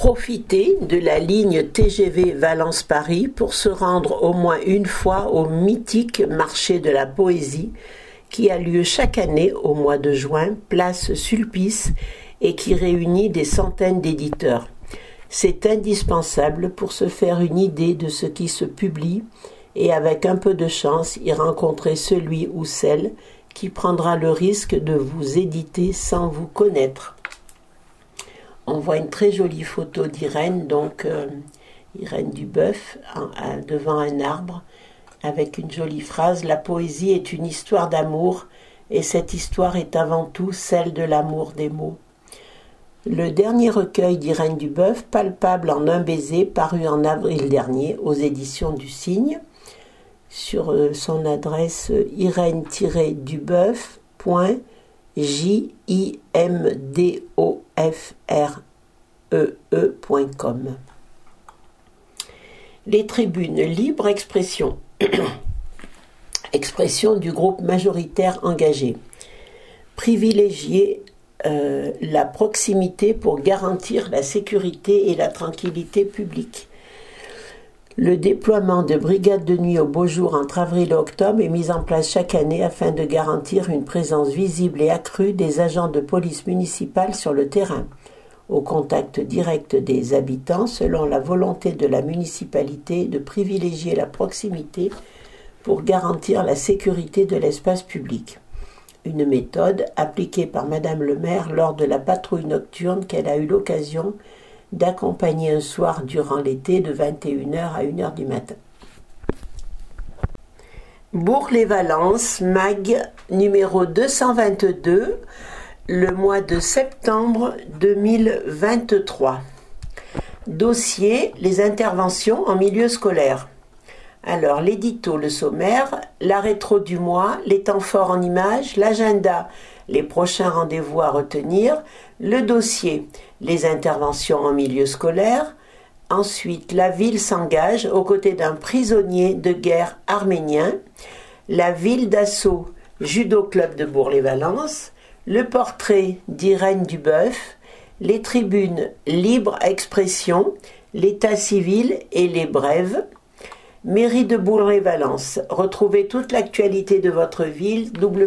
Profitez de la ligne TGV Valence-Paris pour se rendre au moins une fois au mythique marché de la poésie qui a lieu chaque année au mois de juin, place Sulpice, et qui réunit des centaines d'éditeurs. C'est indispensable pour se faire une idée de ce qui se publie et avec un peu de chance y rencontrer celui ou celle qui prendra le risque de vous éditer sans vous connaître. On voit une très jolie photo d'Irène, Irène Duboeuf, devant un arbre, avec une jolie phrase « La poésie est une histoire d'amour, et cette histoire est avant tout celle de l'amour des mots ». Le dernier recueil d'Irène Duboeuf, Palpable en un baiser, paru en avril dernier aux éditions du Cygne, sur son adresse irène-duboeuf.jimdofree.com. Les tribunes, libre expression. Expression du groupe majoritaire engagé. Privilégier la proximité pour garantir la sécurité et la tranquillité publique. Le déploiement de brigades de nuit au beau jour entre avril et octobre est mis en place chaque année afin de garantir une présence visible et accrue des agents de police municipale sur le terrain, au contact direct des habitants, selon la volonté de la municipalité de privilégier la proximité pour garantir la sécurité de l'espace public. Une méthode appliquée par Madame le maire lors de la patrouille nocturne qu'elle a eu l'occasion d'accompagner un soir durant l'été de 21h à 1h du matin. Bourg-les-Valences, MAG numéro 222, le mois de septembre 2023. Dossier, les interventions en milieu scolaire. Alors, l'édito, le sommaire, la rétro du mois, les temps forts en images, l'agenda, les prochains rendez-vous à retenir, le dossier, les interventions en milieu scolaire. Ensuite, la ville s'engage aux côtés d'un prisonnier de guerre arménien. La ville d'assaut, judo club de Bourg-les-Valences. Le portrait d'Irène Duboeuf. Les tribunes, libre expression, l'état civil et les brèves. Mairie de Bourg-les-Valences. Retrouvez toute l'actualité de votre ville,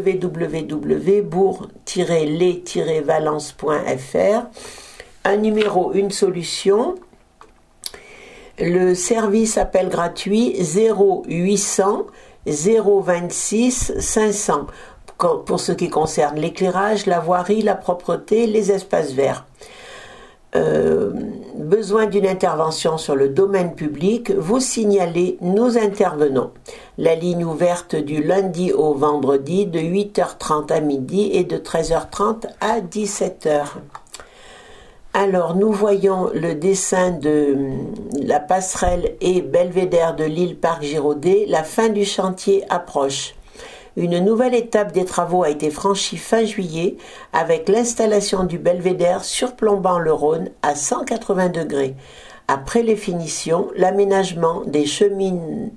www.bourg-les-valence.fr. Un numéro, une solution. Le service appel gratuit 0800 026 500 pour ce qui concerne l'éclairage, la voirie, la propreté, les espaces verts. Besoin d'une intervention sur le domaine public, vous signalez, nous intervenons. La ligne ouverte du lundi au vendredi de 8h30 à midi et de 13h30 à 17h. Alors, nous voyons le dessin de la passerelle et belvédère de l'île Parc Giraudet. La fin du chantier approche. Une nouvelle étape des travaux a été franchie fin juillet avec l'installation du belvédère surplombant le Rhône à 180 degrés. Après les finitions, l'aménagement des cheminements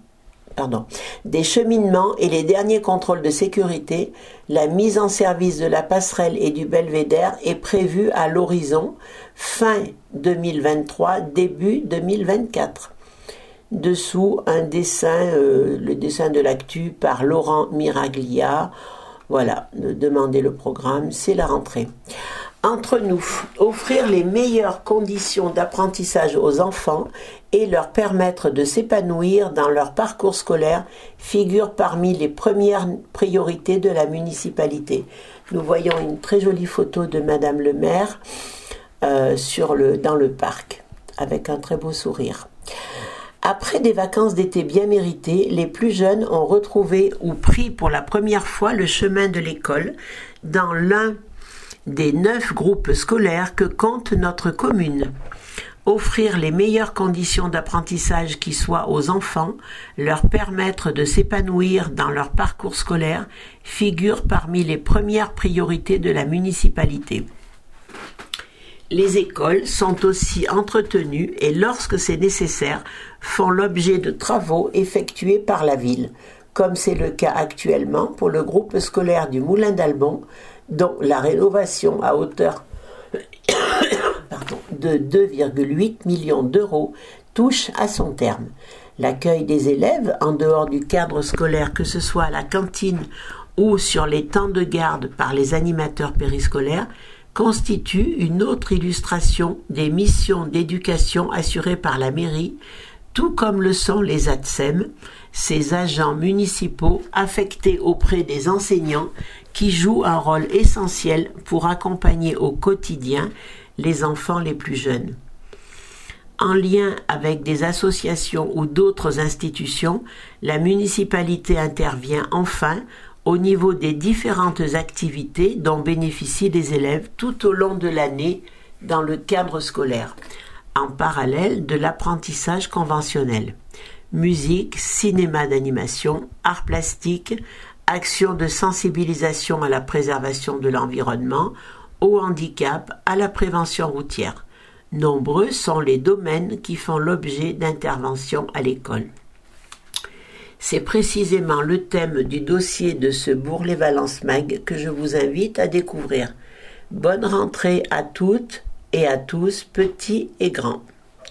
et les derniers contrôles de sécurité, la mise en service de la passerelle et du belvédère est prévue à l'horizon fin 2023, début 2024. Dessous, un dessin, le dessin de l'actu par Laurent Miraglia. Voilà, demandez le programme, c'est la rentrée. Entre nous, offrir les meilleures conditions d'apprentissage aux enfants et leur permettre de s'épanouir dans leur parcours scolaire figure parmi les premières priorités de la municipalité. Nous voyons une très jolie photo de Madame le maire dans le parc, avec un très beau sourire. Après des vacances d'été bien méritées, les plus jeunes ont retrouvé ou pris pour la première fois le chemin de l'école dans l'un des 9 groupes scolaires que compte notre commune. Offrir les meilleures conditions d'apprentissage qui soient aux enfants, leur permettre de s'épanouir dans leur parcours scolaire, figure parmi les premières priorités de la municipalité. Les écoles sont aussi entretenues et lorsque c'est nécessaire, font l'objet de travaux effectués par la ville, comme c'est le cas actuellement pour le groupe scolaire du Moulin d'Albon, dont la rénovation à hauteur de 2,8 millions d'euros touche à son terme. L'accueil des élèves en dehors du cadre scolaire, que ce soit à la cantine ou sur les temps de garde par les animateurs périscolaires, constitue une autre illustration des missions d'éducation assurées par la mairie, tout comme le sont les ATSEM, ces agents municipaux affectés auprès des enseignants qui jouent un rôle essentiel pour accompagner au quotidien les enfants les plus jeunes. En lien avec des associations ou d'autres institutions, la municipalité intervient enfin au niveau des différentes activités dont bénéficient les élèves tout au long de l'année dans le cadre scolaire, en parallèle de l'apprentissage conventionnel. Musique, cinéma d'animation, arts plastiques, actions de sensibilisation à la préservation de l'environnement, au handicap, à la prévention routière. Nombreux sont les domaines qui font l'objet d'interventions à l'école. C'est précisément le thème du dossier de ce Bourg-les-Valences Mag que je vous invite à découvrir. Bonne rentrée à toutes et à tous, petits et grands.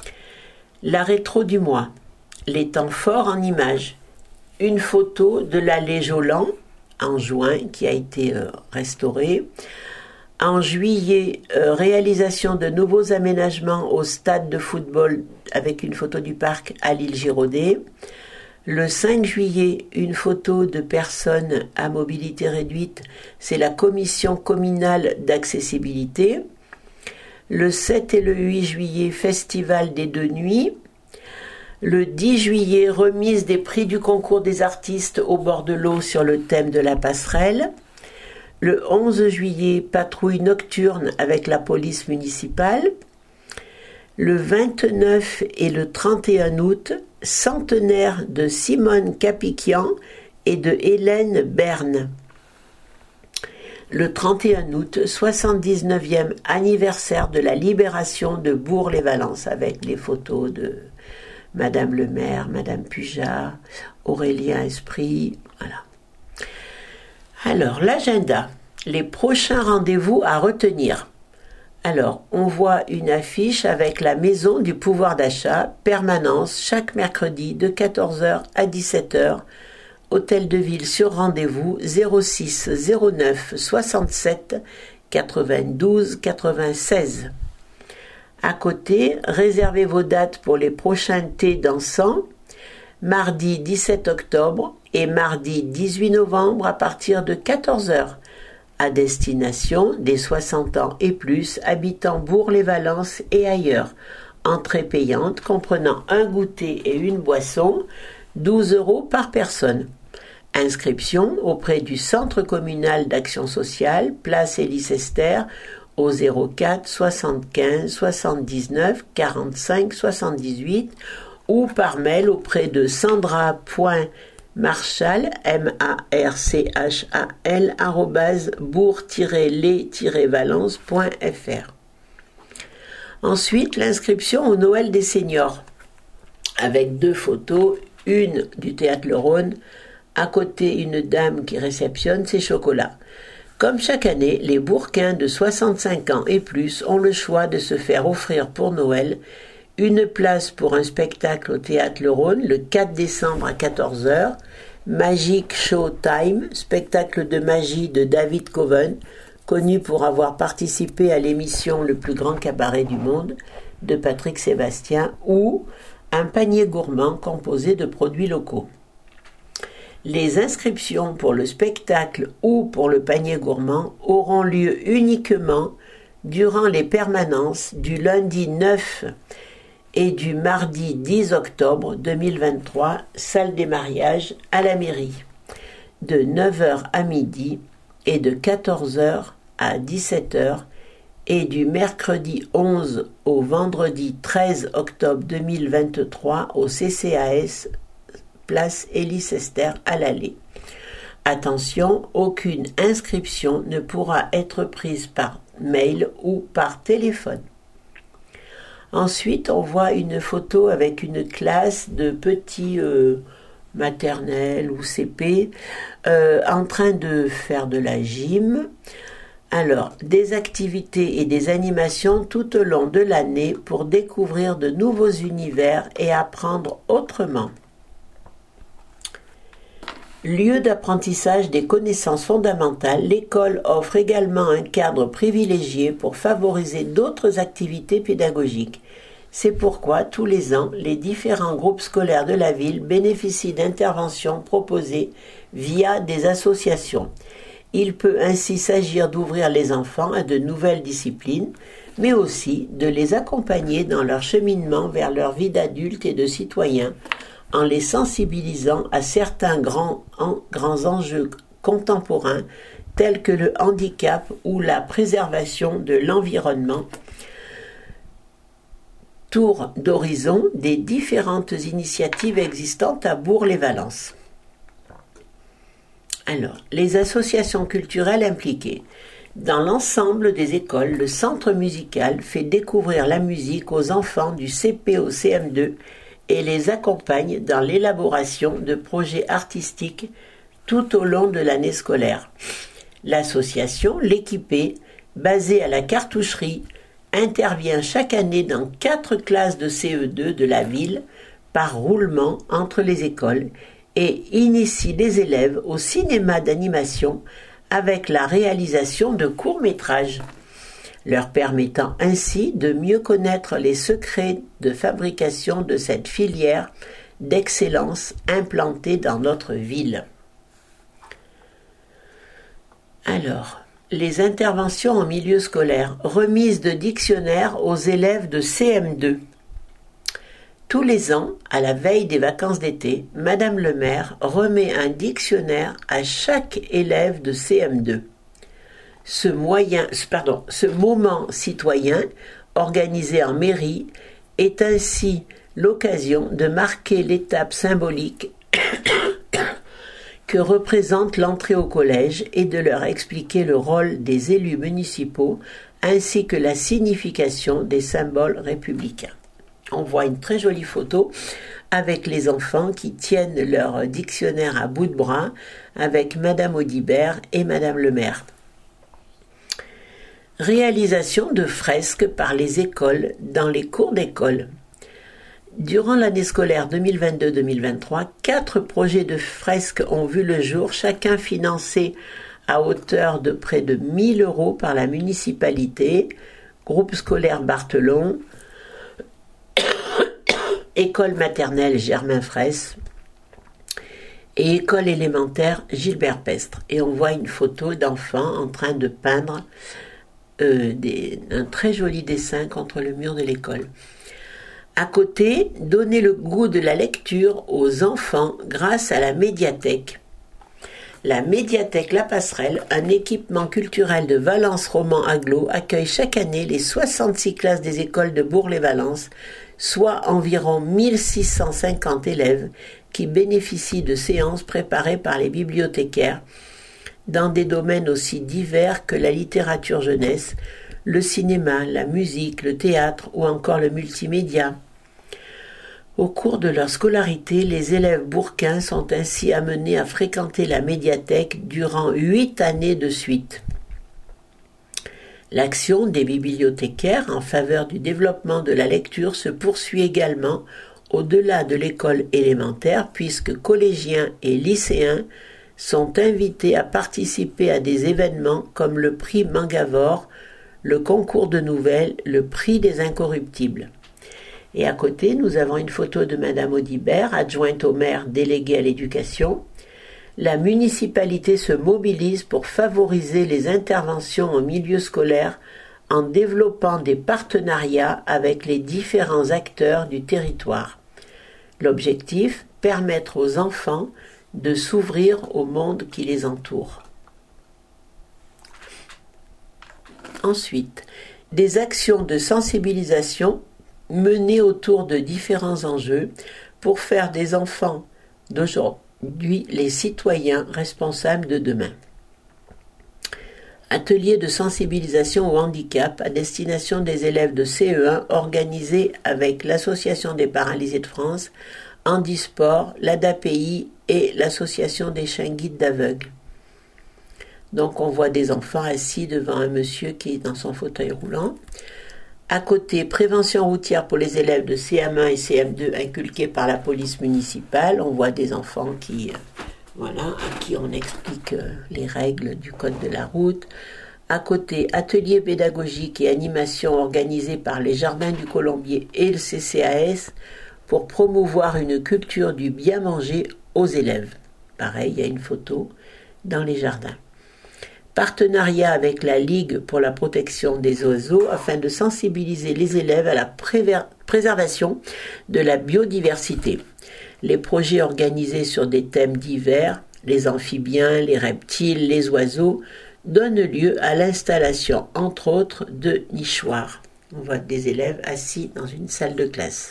La rétro du mois. Les temps forts en images. Une photo de l'allée Jolan en juin qui a été restaurée. En juillet, réalisation de nouveaux aménagements au stade de football avec une photo du parc à l'île Giraudet. Le 5 juillet, une photo de personnes à mobilité réduite, c'est la commission communale d'accessibilité. Le 7 et le 8 juillet, festival des 2 nuits. Le 10 juillet, remise des prix du concours des artistes au bord de l'eau sur le thème de la passerelle. Le 11 juillet, patrouille nocturne avec la police municipale. Le 29 et le 31 août, centenaire de Simone Capiquian et de Hélène Berne. Le 31 août, 79e anniversaire de la libération de Bourg-les-Valences avec les photos de Madame le maire, Madame Pujar, Aurélien Esprit, voilà. Alors, l'agenda, les prochains rendez-vous à retenir. Alors, on voit une affiche avec la maison du pouvoir d'achat, permanence, chaque mercredi de 14h à 17h, Hôtel de Ville sur rendez-vous 06 09 67 92 96. À côté, réservez vos dates pour les prochains thés dansants, mardi 17 octobre et mardi 18 novembre à partir de 14h, à destination des 60 ans et plus habitant Bourg-les-Valences et ailleurs. Entrée payante comprenant un goûter et une boisson, 12 € par personne. Inscription auprès du Centre communal d'action sociale, place Élie Esther, au 04 75 79 45 78 ou par mail auprès de sandra.marchal, marchal, bourg-les-valence.fr. Ensuite, l'inscription au Noël des seniors, avec 2 photos, une du Théâtre Le Rhône, à côté une dame qui réceptionne ses chocolats. Comme chaque année, les Bourquins de 65 ans et plus ont le choix de se faire offrir pour Noël une place pour un spectacle au Théâtre Le Rhône le 4 décembre à 14h, Magic Show Time, spectacle de magie de David Coven, connu pour avoir participé à l'émission Le plus grand cabaret du monde de Patrick Sébastien, ou un panier gourmand composé de produits locaux. Les inscriptions pour le spectacle ou pour le panier gourmand auront lieu uniquement durant les permanences du lundi 9 et du mardi 10 octobre 2023, salle des mariages à la mairie, de 9h à midi et de 14h à 17h, et du mercredi 11 au vendredi 13 octobre 2023 au CCAS, place Élie Esther à l'Allée. Attention, aucune inscription ne pourra être prise par mail ou par téléphone. Ensuite, on voit une photo avec une classe de petits maternelle ou CP en train de faire de la gym. Alors, des activités et des animations tout au long de l'année pour découvrir de nouveaux univers et apprendre autrement. Lieu d'apprentissage des connaissances fondamentales, l'école offre également un cadre privilégié pour favoriser d'autres activités pédagogiques. C'est pourquoi, tous les ans, les différents groupes scolaires de la ville bénéficient d'interventions proposées via des associations. Il peut ainsi s'agir d'ouvrir les enfants à de nouvelles disciplines, mais aussi de les accompagner dans leur cheminement vers leur vie d'adulte et de citoyen, en les sensibilisant à certains grands enjeux contemporains tels que le handicap ou la préservation de l'environnement. Tour d'horizon des différentes initiatives existantes à Bourg-les-Valences. Alors, les associations culturelles impliquées. Dans l'ensemble des écoles, le centre musical fait découvrir la musique aux enfants du CP au CM2 et les accompagne dans l'élaboration de projets artistiques tout au long de l'année scolaire. L'association L'Équipé, basée à la Cartoucherie, intervient chaque année dans 4 classes de CE2 de la ville par roulement entre les écoles et initie les élèves au cinéma d'animation avec la réalisation de courts-métrages, leur permettant ainsi de mieux connaître les secrets de fabrication de cette filière d'excellence implantée dans notre ville. Alors, les interventions en milieu scolaire, remise de dictionnaires aux élèves de CM2. Tous les ans, à la veille des vacances d'été, Madame le maire remet un dictionnaire à chaque élève de CM2. Ce moment citoyen, organisé en mairie, est ainsi l'occasion de marquer l'étape symbolique que représente l'entrée au collège et de leur expliquer le rôle des élus municipaux ainsi que la signification des symboles républicains. On voit une très jolie photo avec les enfants qui tiennent leur dictionnaire à bout de bras avec Madame Audibert et Madame le maire. Réalisation de fresques par les écoles dans les cours d'école. Durant l'année scolaire 2022-2023, 4 projets de fresques ont vu le jour, chacun financé à hauteur de près de 1 000 € par la municipalité, groupe scolaire Barthelon, école maternelle Germain Fraisse et école élémentaire Gilbert Pestre. Et on voit une photo d'enfants en train de peindre un très joli dessin contre le mur de l'école. À côté, donner le goût de la lecture aux enfants grâce à la médiathèque. La médiathèque La Passerelle, un équipement culturel de Valence Roman Agglo, accueille chaque année les 66 classes des écoles de Bourg-les-Valences, soit environ 1650 élèves qui bénéficient de séances préparées par les bibliothécaires dans des domaines aussi divers que la littérature jeunesse, le cinéma, la musique, le théâtre ou encore le multimédia. Au cours de leur scolarité, les élèves bourquins sont ainsi amenés à fréquenter la médiathèque durant 8 années de suite. L'action des bibliothécaires en faveur du développement de la lecture se poursuit également au-delà de l'école élémentaire puisque collégiens et lycéens sont invités à participer à des événements comme le prix Mangavore, le concours de nouvelles, le prix des incorruptibles. Et à côté, nous avons une photo de Madame Audibert, adjointe au maire déléguée à l'éducation. La municipalité se mobilise pour favoriser les interventions au milieu scolaire en développant des partenariats avec les différents acteurs du territoire. L'objectif, permettre aux enfants de s'ouvrir au monde qui les entoure. Ensuite, des actions de sensibilisation menées autour de différents enjeux pour faire des enfants d'aujourd'hui les citoyens responsables de demain. Atelier de sensibilisation au handicap à destination des élèves de CE1 organisé avec l'Association des paralysés de France, Handisport, l'ADAPI et l'Association des chiens guides d'aveugles. Donc on voit des enfants assis devant un monsieur qui est dans son fauteuil roulant. À côté, prévention routière pour les élèves de CM1 et CM2 inculqués par la police municipale. On voit des enfants à qui on explique les règles du code de la route. À côté, ateliers pédagogiques et animations organisés par les Jardins du Colombier et le CCAS pour promouvoir une culture du bien manger aux élèves. Pareil, il y a une photo dans les jardins. Partenariat avec la Ligue pour la protection des oiseaux afin de sensibiliser les élèves à la préservation de la biodiversité. Les projets organisés sur des thèmes divers, les amphibiens, les reptiles, les oiseaux, donnent lieu à l'installation, entre autres, de nichoirs. On voit des élèves assis dans une salle de classe.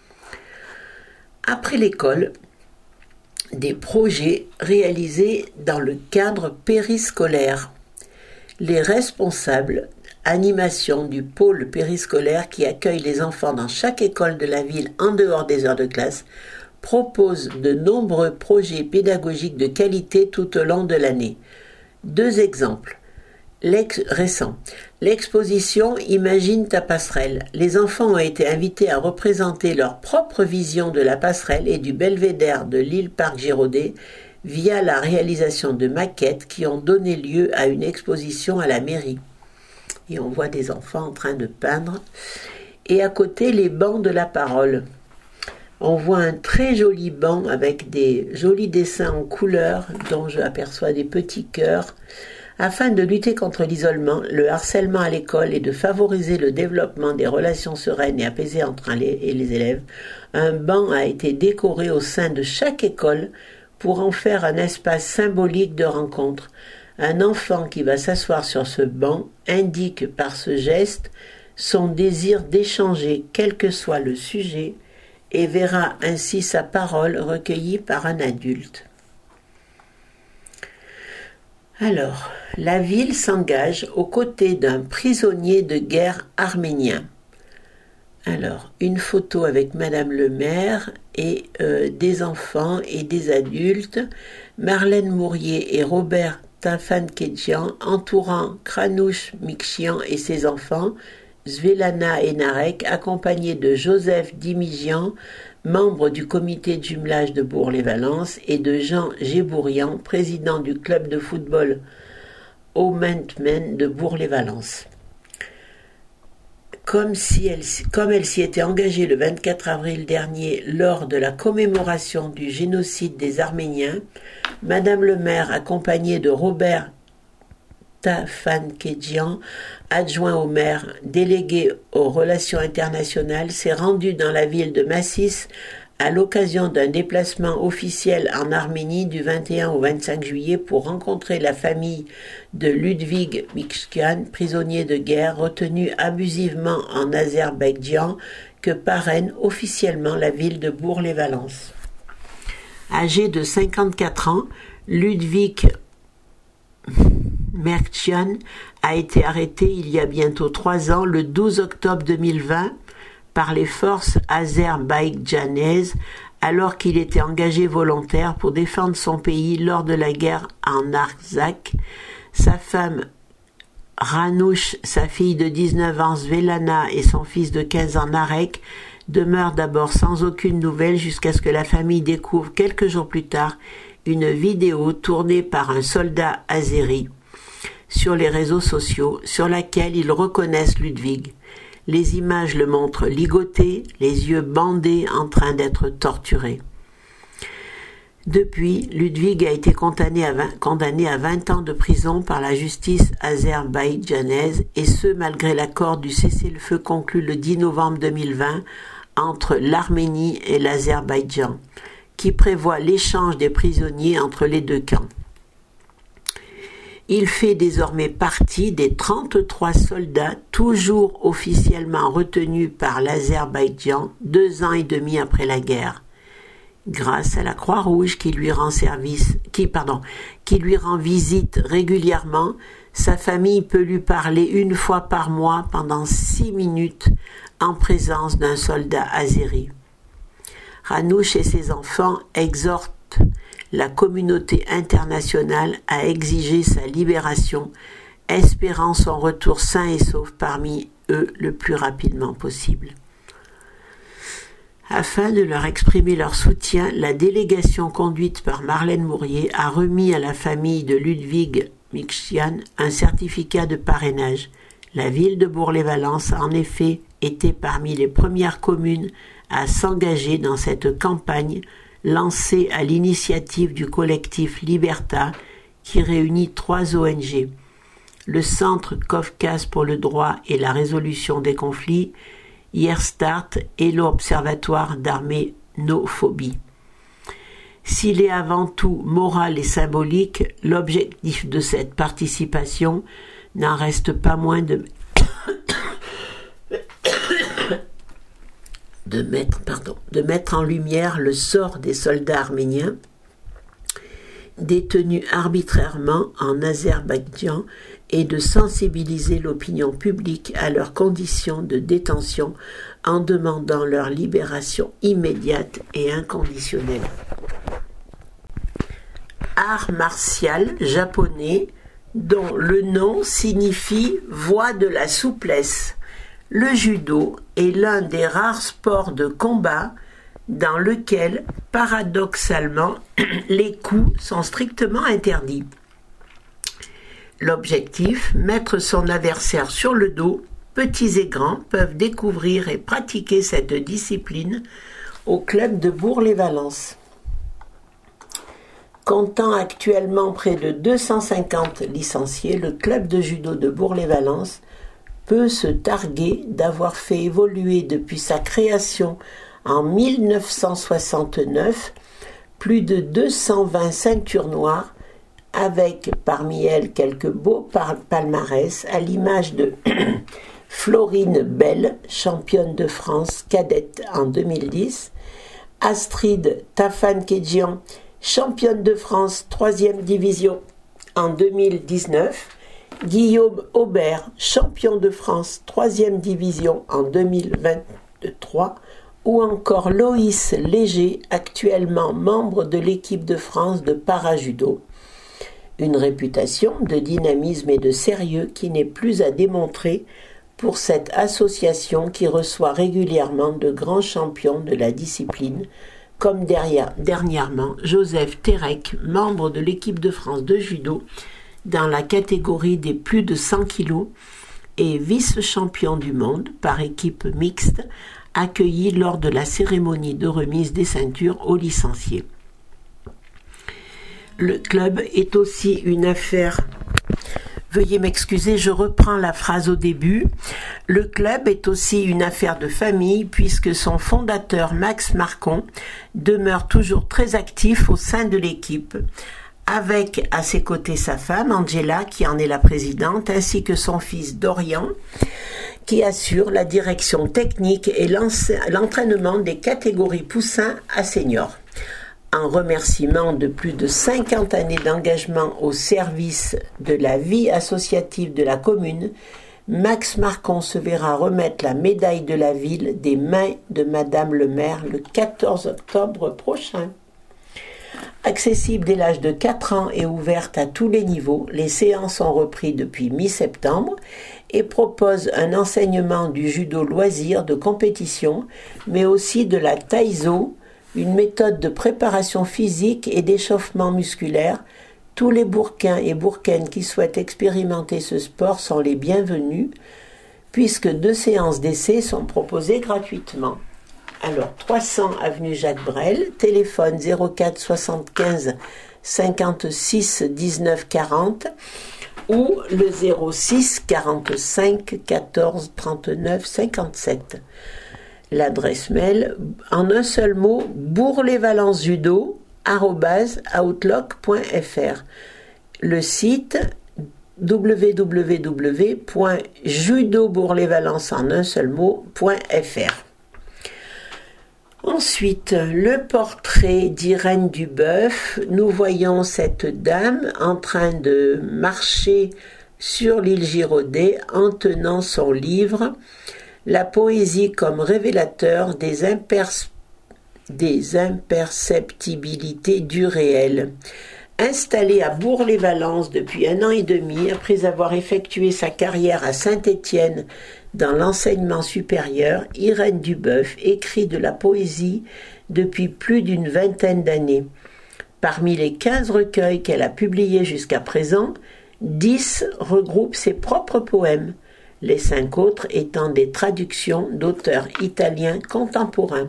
Après l'école, des projets réalisés dans le cadre périscolaire. Les responsables animation du pôle périscolaire qui accueille les enfants dans chaque école de la ville en dehors des heures de classe proposent de nombreux projets pédagogiques de qualité tout au long de l'année. 2 exemples. Récent. L'exposition Imagine ta passerelle. Les enfants ont été invités à représenter leur propre vision de la passerelle et du belvédère de l'île Parc Giraudet via la réalisation de maquettes qui ont donné lieu à une exposition à la mairie. Et on voit des enfants en train de peindre. Et à côté, les bancs de la parole. On voit un très joli banc avec des jolis dessins en couleurs dont je aperçois des petits cœurs. Afin de lutter contre l'isolement, le harcèlement à l'école et de favoriser le développement des relations sereines et apaisées entre les élèves, un banc a été décoré au sein de chaque école pour en faire un espace symbolique de rencontre. Un enfant qui va s'asseoir sur ce banc indique par ce geste son désir d'échanger, quel que soit le sujet, et verra ainsi sa parole recueillie par un adulte. Alors, la ville s'engage aux côtés d'un prisonnier de guerre arménien. Alors, une photo avec Madame le maire et des enfants et des adultes, Marlène Mourier et Robert Tafankedjian entourant Kranouch Mikshian et ses enfants, Svelana et Narek, accompagnés de Joseph Dimigian, membre du comité de jumelage de Bourg-les-Valences, et de Jean Gébourian, président du club de football Aumentmen de Bourg-les-Valences. Comme elle s'y était engagée le 24 avril dernier lors de la commémoration du génocide des Arméniens, Madame le maire, accompagnée de Robert Tafankedjian, adjoint au maire, délégué aux relations internationales, s'est rendue dans la ville de Massis à l'occasion d'un déplacement officiel en Arménie du 21 au 25 juillet pour rencontrer la famille de Ludwig Mikshian, prisonnier de guerre retenu abusivement en Azerbaïdjan, que parraine officiellement la ville de Bourg-les-Valences. Âgé de 54 ans, Ludwig Mikshian a été arrêté il y a bientôt 3 ans, le 12 octobre 2020, par les forces azerbaïdjanaises, alors qu'il était engagé volontaire pour défendre son pays lors de la guerre en Artsakh. Sa femme Ranouch, sa fille de 19 ans Svelana et son fils de 15 ans Narek demeurent d'abord sans aucune nouvelle jusqu'à ce que la famille découvre quelques jours plus tard une vidéo tournée par un soldat azéri sur les réseaux sociaux sur laquelle ils reconnaissent Ludwig. Les images le montrent ligoté, les yeux bandés en train d'être torturé. Depuis, Ludwig a été condamné à 20 ans de prison par la justice azerbaïdjanaise, et ce malgré l'accord du cessez-le-feu conclu le 10 novembre 2020 entre l'Arménie et l'Azerbaïdjan, qui prévoit l'échange des prisonniers entre les 2 camps. Il fait désormais partie des 33 soldats toujours officiellement retenus par l'Azerbaïdjan 2 ans et demi après la guerre. Grâce à la Croix-Rouge qui lui rend visite régulièrement, sa famille peut lui parler 1 fois par mois pendant 6 minutes en présence d'un soldat azéri. Ranouch et ses enfants exhortent la communauté internationale a exigé sa libération, espérant son retour sain et sauf parmi eux le plus rapidement possible. Afin de leur exprimer leur soutien, la délégation conduite par Marlène Mourier a remis à la famille de Ludwig Michian un certificat de parrainage. La ville de Bourg-les-Valences a en effet été parmi les premières communes à s'engager dans cette campagne lancée à l'initiative du collectif Liberta qui réunit 3 ONG, le Centre Caucase pour le droit et la résolution des conflits, Start et l'Observatoire d'arménophobie. S'il est avant tout moral et symbolique, l'objectif de cette participation n'en reste pas moins de mettre en lumière le sort des soldats arméniens détenus arbitrairement en Azerbaïdjan et de sensibiliser l'opinion publique à leurs conditions de détention en demandant leur libération immédiate et inconditionnelle. Art martial japonais dont le nom signifie « voie de la souplesse ». Le judo est l'un des rares sports de combat dans lequel, paradoxalement, les coups sont strictement interdits. L'objectif, mettre son adversaire sur le dos, petits et grands peuvent découvrir et pratiquer cette discipline au club de Bourg-les-Valences. Comptant actuellement près de 250 licenciés, le club de judo de Bourg-les-Valences peut se targuer d'avoir fait évoluer depuis sa création en 1969 plus de 220 ceintures noires, avec parmi elles quelques beaux palmarès à l'image de Florine Bell, championne de France cadette en 2010, Astrid Tafan-Kedjian, championne de France 3e division en 2019, Guillaume Aubert, champion de France 3e division en 2023, ou encore Loïs Léger, actuellement membre de l'équipe de France de parajudo. Une réputation de dynamisme et de sérieux qui n'est plus à démontrer pour cette association qui reçoit régulièrement de grands champions de la discipline, comme dernièrement Joseph Terek, membre de l'équipe de France de judo dans la catégorie des plus de 100 kg et vice-champion du monde par équipe mixte, accueilli lors de la cérémonie de remise des ceintures aux licenciés. Le club est aussi une affaire... Veuillez m'excuser, je reprends la phrase au début. Le club est aussi une affaire de famille puisque son fondateur Max Marcon demeure toujours très actif au sein de l'équipe, avec à ses côtés sa femme Angela qui en est la présidente, ainsi que son fils Dorian qui assure la direction technique et l'entraînement des catégories poussins à seniors. En remerciement de plus de 50 années d'engagement au service de la vie associative de la commune, Max Marcon se verra remettre la médaille de la ville des mains de Madame le maire le 14 octobre prochain. Accessible dès l'âge de 4 ans et ouverte à tous les niveaux, les séances ont repris depuis mi-septembre et proposent un enseignement du judo loisir de compétition, mais aussi de la taïso, une méthode de préparation physique et d'échauffement musculaire. Tous les Bourquins et Bourcaines qui souhaitent expérimenter ce sport sont les bienvenus, puisque 2 séances d'essai sont proposées gratuitement. Alors, 300 avenue Jacques Brel, téléphone 04 75 56 19 40 ou le 06 45 14 39 57. L'adresse mail, en un seul mot, bourglesvalencesjudo@outlook.fr. Le site www.judobourglesvalence en un seul mot.fr. Ensuite, le portrait d'Irène Duboeuf. Nous voyons cette dame en train de marcher sur l'île Giraudet en tenant son livre « La poésie comme révélateur des des imperceptibilités du réel. Installée à Bourg-les-Valences depuis 1 an et demi, après avoir effectué sa carrière à Saint-Étienne dans l'enseignement supérieur, Irène Duboeuf écrit de la poésie depuis plus d'une vingtaine d'années. Parmi les 15 recueils qu'elle a publiés jusqu'à présent, 10 regroupent ses propres poèmes, les 5 autres étant des traductions d'auteurs italiens contemporains.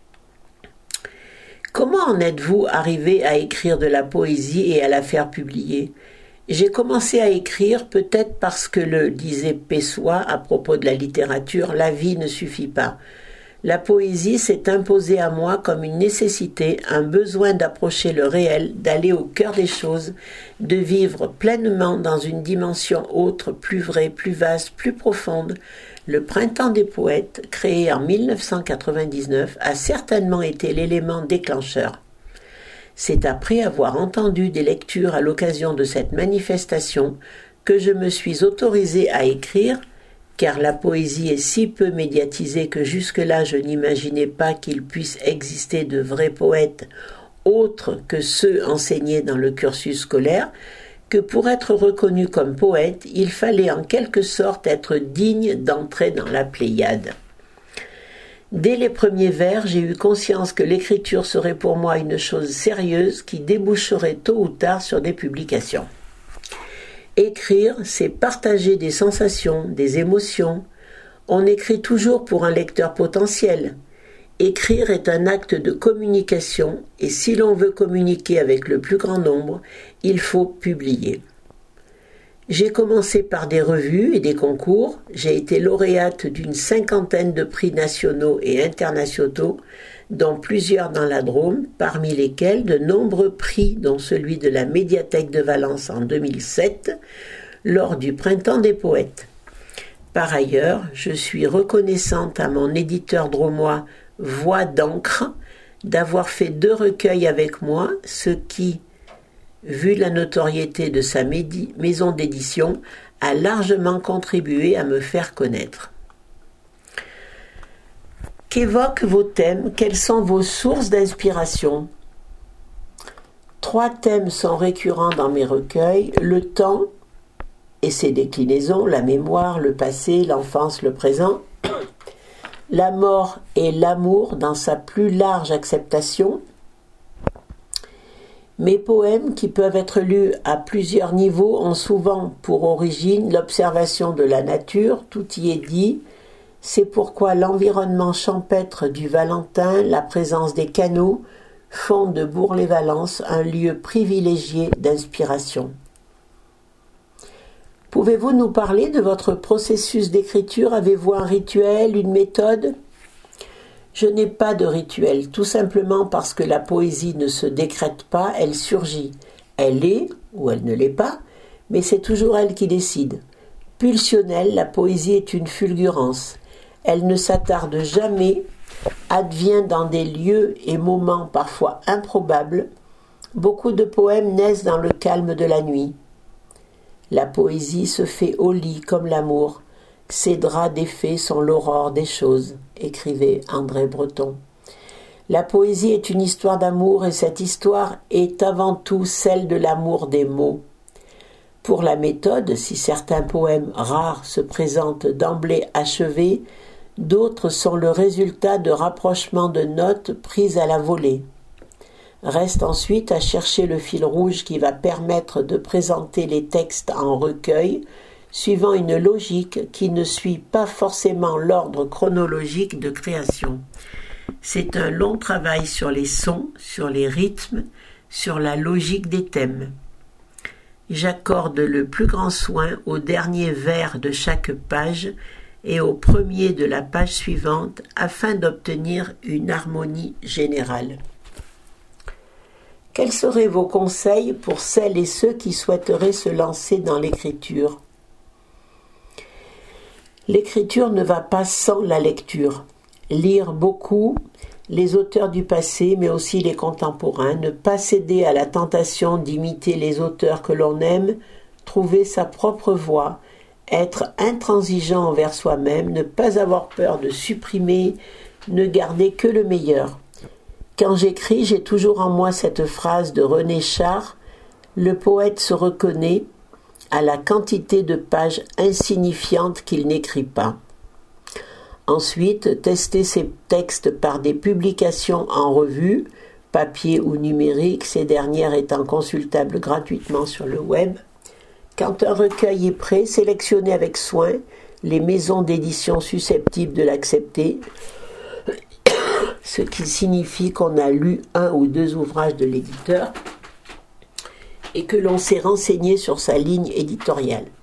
Comment en êtes-vous arrivé à écrire de la poésie et à la faire publier ? J'ai commencé à écrire peut-être parce que le disait Pessoa à propos de la littérature, la vie ne suffit pas. La poésie s'est imposée à moi comme une nécessité, un besoin d'approcher le réel, d'aller au cœur des choses, de vivre pleinement dans une dimension autre, plus vraie, plus vaste, plus profonde. Le Printemps des poètes, créé en 1999, a certainement été l'élément déclencheur. C'est après avoir entendu des lectures à l'occasion de cette manifestation que je me suis autorisée à écrire, car la poésie est si peu médiatisée que jusque-là je n'imaginais pas qu'il puisse exister de vrais poètes autres que ceux enseignés dans le cursus scolaire, que pour être reconnu comme poète, il fallait en quelque sorte être digne d'entrer dans la Pléiade. Dès les premiers vers, j'ai eu conscience que l'écriture serait pour moi une chose sérieuse qui déboucherait tôt ou tard sur des publications. Écrire, c'est partager des sensations, des émotions. On écrit toujours pour un lecteur potentiel. Écrire est un acte de communication et si l'on veut communiquer avec le plus grand nombre, il faut publier. J'ai commencé par des revues et des concours. J'ai été lauréate d'une 50aine de prix nationaux et internationaux, dont plusieurs dans la Drôme, parmi lesquels de nombreux prix, dont celui de la Médiathèque de Valence en 2007, lors du Printemps des poètes. Par ailleurs, je suis reconnaissante à mon éditeur drômois Voix d'encre d'avoir fait 2 recueils avec moi, ce qui, vu la notoriété de sa maison d'édition, a largement contribué à me faire connaître. Qu'évoquent vos thèmes ? Quelles sont vos sources d'inspiration ? 3 thèmes sont récurrents dans mes recueils, le temps et ses déclinaisons, la mémoire, le passé, l'enfance, le présent, la mort et l'amour dans sa plus large acceptation. Mes poèmes, qui peuvent être lus à plusieurs niveaux, ont souvent pour origine l'observation de la nature, tout y est dit. C'est pourquoi l'environnement champêtre du Valentin, la présence des canaux, font de Bourg-les-Valences un lieu privilégié d'inspiration. Pouvez-vous nous parler de votre processus d'écriture ? Avez-vous un rituel, une méthode ? Je n'ai pas de rituel, tout simplement parce que la poésie ne se décrète pas, elle surgit. Elle est, ou elle ne l'est pas, mais c'est toujours elle qui décide. Pulsionnelle, la poésie est une fulgurance. Elle ne s'attarde jamais, advient dans des lieux et moments parfois improbables. Beaucoup de poèmes naissent dans le calme de la nuit. La poésie se fait au lit comme l'amour. Ses draps défaits sont l'aurore des choses, écrivait André Breton. La poésie est une histoire d'amour et cette histoire est avant tout celle de l'amour des mots. Pour la méthode, si certains poèmes rares se présentent d'emblée achevés, d'autres sont le résultat de rapprochements de notes prises à la volée. Reste ensuite à chercher le fil rouge qui va permettre de présenter les textes en recueil, suivant une logique qui ne suit pas forcément l'ordre chronologique de création. C'est un long travail sur les sons, sur les rythmes, sur la logique des thèmes. J'accorde le plus grand soin au dernier vers de chaque page et au premier de la page suivante afin d'obtenir une harmonie générale. Quels seraient vos conseils pour celles et ceux qui souhaiteraient se lancer dans l'écriture ? L'écriture ne va pas sans la lecture. Lire beaucoup, les auteurs du passé, mais aussi les contemporains, ne pas céder à la tentation d'imiter les auteurs que l'on aime, trouver sa propre voie, être intransigeant envers soi-même, ne pas avoir peur de supprimer, ne garder que le meilleur. Quand j'écris, j'ai toujours en moi cette phrase de René Char: le poète se reconnaît à la quantité de pages insignifiantes qu'il n'écrit pas. Ensuite, tester ces textes par des publications en revue, papier ou numérique, ces dernières étant consultables gratuitement sur le web. Quand un recueil est prêt, sélectionner avec soin les maisons d'édition susceptibles de l'accepter, ce qui signifie qu'on a lu un ou deux ouvrages de l'éditeur et que l'on s'est renseigné sur sa ligne éditoriale.